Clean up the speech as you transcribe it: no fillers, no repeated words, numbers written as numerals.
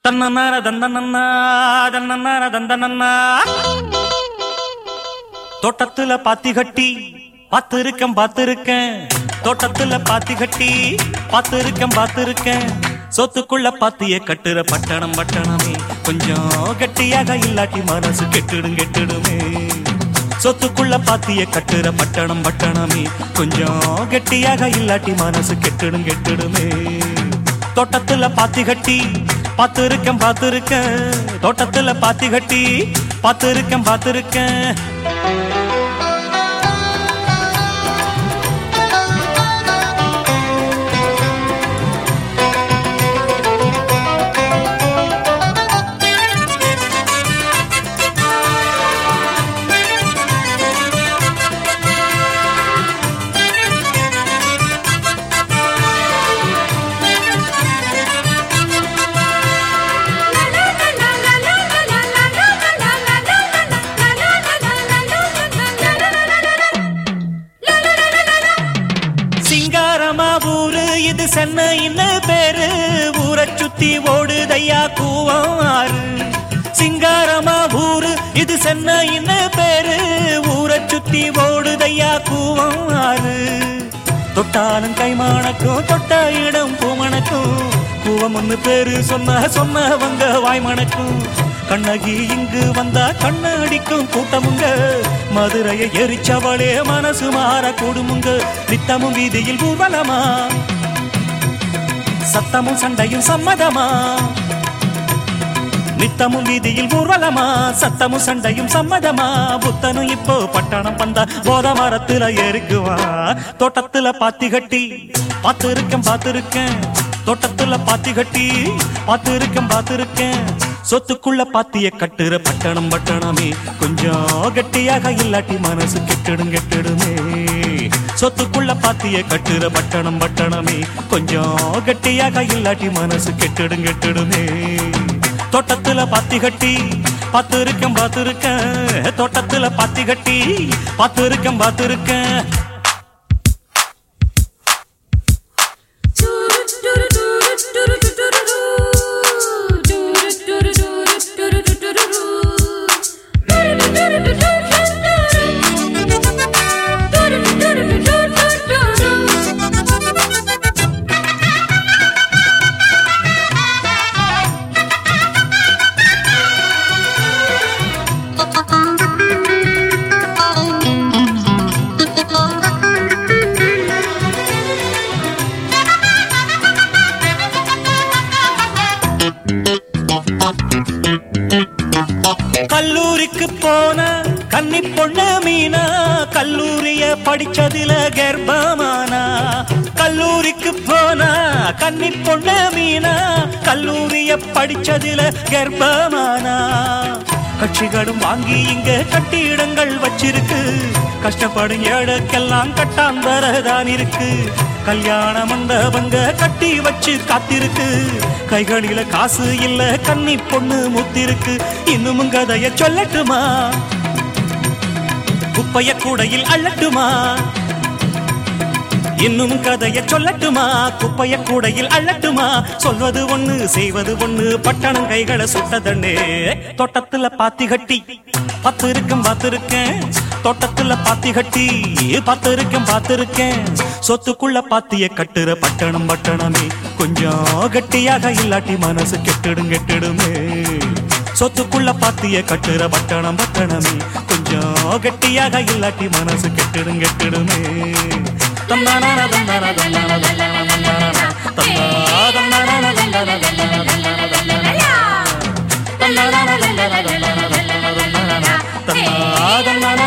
தன்னன்னார தந்தனன்னா தன்னன்னார தந்தனன்னா தோட்டத்துல பாத்தி கட்டி பாத்திருக்கேன் தோட்டத்துல பாத்தி கட்டி பாத்திருக்கேன் சொத்துக்குள்ள பாத்திய கட்டுற பட்டணம் பட்டணமே கொஞ்சம் கட்டியாக இல்லாட்டி மனசு கெட்டுடுமே சொத்துக்குள்ள பாத்திய கட்டுற பட்டணம் பட்டணமே கொஞ்சம் கெட்டியாக இல்லாட்டி மனசு கெட்டுடுமே தோட்டத்துல பாத்தி கட்டி பாத்திருக்கேன் தோட்டத்துல பாத்தி கட்டி பாத்திருக்கேன் இது சென்னைன்னு பேரு ஊரை சுத்தி ஓடுதையா கூவாறு சிங்காரமா ஊரு இது சென்னைன்னு பேரு ஊரை சுத்தி ஓடுதையா கூவாறு தொட்டாலும் கைமானக்கும் தொட்ட இடம் பூமணக்கும் கூவம்னு பேரு சொன்னவங்க வாய்மணக்கும் கண்ணகி இங்கு வந்தா கண்ண அடிக்கும் கூட்டமுங்க மதுரையை எரிச்சவளே மனசு மாற கூடுமுங்க நித்தமும் வீதியில் ஊர்வலமா சத்தமும் சண்டையும் சம்மதமா நித்தமும் வீதியில் ஊர்வலமா சத்தமும் சண்டையும் சம்மதமா புத்தனும் இப்போ பட்டணம் வந்தா போத மரத்துல ஏறிக்குவா தோட்டத்துல பாத்தி கட்டி பாத்திருக்கேன் தோட்டத்துல பாத்தி கட்டி பாத்திருக்கேன் சொத்துக்குள்ள பாத்திய கட்டுற பட்டணம் பட்டணமே கொஞ்சம் கட்டியாக இல்லாட்டி மனசு கெட்டுடுமே சொத்துக்குள்ள பாத்திய கட்டுற பட்டணம் பட்டணமே கொஞ்சம் கட்டியாக இல்லாட்டி மனசு கெட்டுடுமே தோட்டத்துல பாத்தி கட்டி பாத்திருக்கேன் தோட்டத்துல பாத்தி கட்டி பாத்திருக்கேன் கல்லூரிக்கு போன கன்னி பொண்ணு மீனா கல்லூரிய படிச்சதில கர்ப்பமானா கல்லூரிக்கு போன கன்னி பொண்ணு மீனா கல்லூரிய படிச்சதில கர்ப்பமானா கட்சிகளும் வாங்கி இங்க கட்டிடங்கள் வச்சிருக்கு கஷ்டப்படும் ஏழைக்கெல்லாம் கட்டாந்தரதான் இருக்கு கல்யாண மண்டபங்க கட்டி வச்சு காத்திருக்கு கைகளில காசு இல்ல கன்னி பொண்ணு முத்திருக்கு இன்னும் கதைய சொல்லட்டுமா குப்பைய கூடையில் அள்ளட்டுமா இன்னும் கதைய சொல்லட்டுமா குப்பைய கூடையில் அள்ளட்டுமா சொல்வது ஒண்ணு செய்வது ஒண்ணு பட்டணம் கைகளை சுட்டதண்ணே தோட்டத்துல பாத்தி கட்டி பாத்திருக்கேன் தோட்டத்துல பாத்தி கட்டி பாத்திருக்கேன் சொத்துக்குள்ள பாத்திய கட்டுற பட்டணம் பட்டணமே கொஞ்சம் கட்டியாக இல்லாட்டி மனசு கெட்டுடுமே சொத்துக்குள்ள பாத்திய கட்டுற பட்டணம் பட்டணமே கொஞ்சம் கட்டியாக இல்லாட்டி மனசு கெட்டுடுமே தன்னா